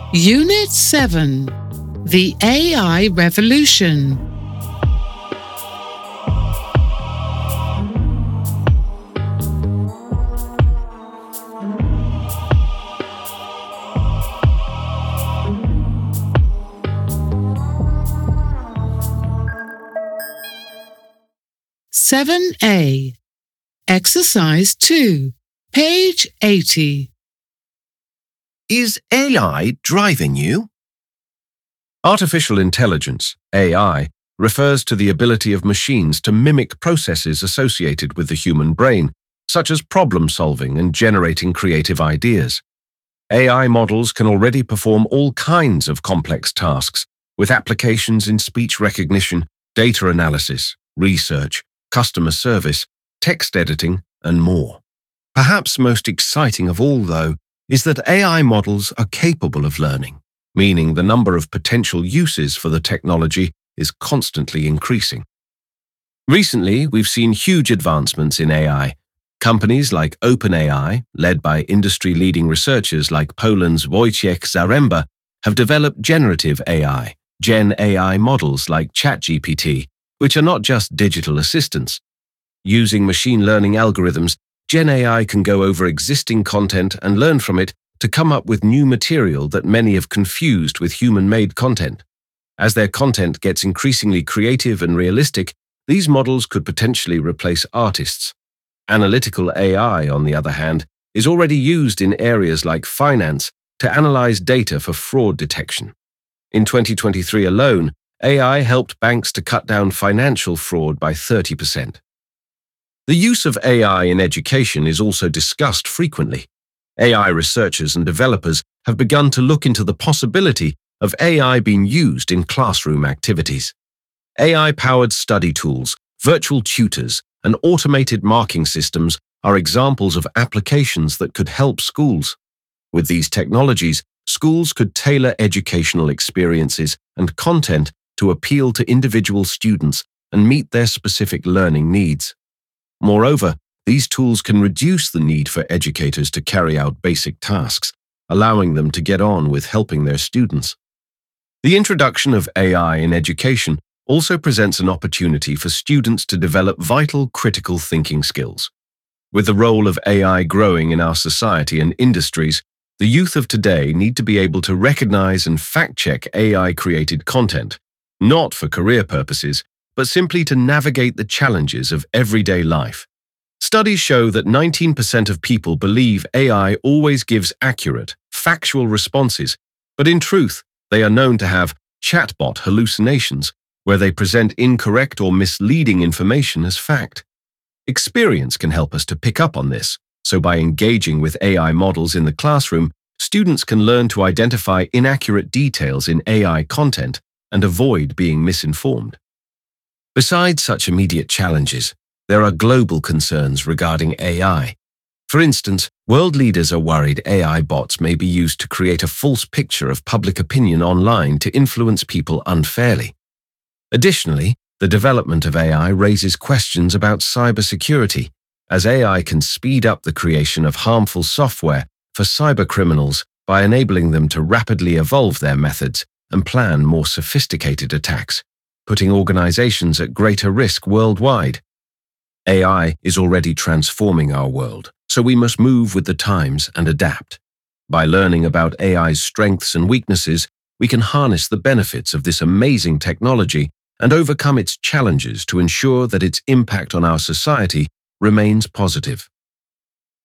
Unit 7. The AI Revolution. Seven A. Exercise 2, page 80. Is AI driving you? Artificial intelligence, AI, refers to the ability of machines to mimic processes associated with the human brain, such as problem-solving and generating creative ideas. AI models can already perform all kinds of complex tasks, with applications in speech recognition, data analysis, research, customer service, text editing, and more. Perhaps most exciting of all, though, is that AI models are capable of learning, meaning the number of potential uses for the technology is constantly increasing. Recently, we've seen huge advancements in AI. Companies like OpenAI, led by industry-leading researchers like Poland's Wojciech Zaremba, have developed generative AI, Gen AI models like ChatGPT, which are not just digital assistants. Using machine learning algorithms, Gen AI can go over existing content and learn from it to come up with new material that many have confused with human-made content. As their content gets increasingly creative and realistic, these models could potentially replace artists. Analytical AI, on the other hand, is already used in areas like finance to analyze data for fraud detection. In 2023 alone, AI helped banks to cut down financial fraud by 30%. The use of AI in education is also discussed frequently. AI researchers and developers have begun to look into the possibility of AI being used in classroom activities. AI-powered study tools, virtual tutors, and automated marking systems are examples of applications that could help schools. With these technologies, schools could tailor educational experiences and content to appeal to individual students and meet their specific learning needs. Moreover, these tools can reduce the need for educators to carry out basic tasks, allowing them to get on with helping their students. The introduction of AI in education also presents an opportunity for students to develop vital critical thinking skills. With the role of AI growing in our society and industries, the youth of today need to be able to recognize and fact-check AI-created content, not for career purposes, but simply to navigate the challenges of everyday life. Studies show that 19% of people believe AI always gives accurate, factual responses, but in truth, they are known to have chatbot hallucinations, where they present incorrect or misleading information as fact. Experience can help us to pick up on this, so by engaging with AI models in the classroom, students can learn to identify inaccurate details in AI content and avoid being misinformed. Besides such immediate challenges, there are global concerns regarding AI. For instance, world leaders are worried AI bots may be used to create a false picture of public opinion online to influence people unfairly. Additionally, the development of AI raises questions about cybersecurity, as AI can speed up the creation of harmful software for cybercriminals by enabling them to rapidly evolve their methods and plan more sophisticated attacks, putting organizations at greater risk worldwide. AI is already transforming our world, so we must move with the times and adapt. By learning about AI's strengths and weaknesses, we can harness the benefits of this amazing technology and overcome its challenges to ensure that its impact on our society remains positive.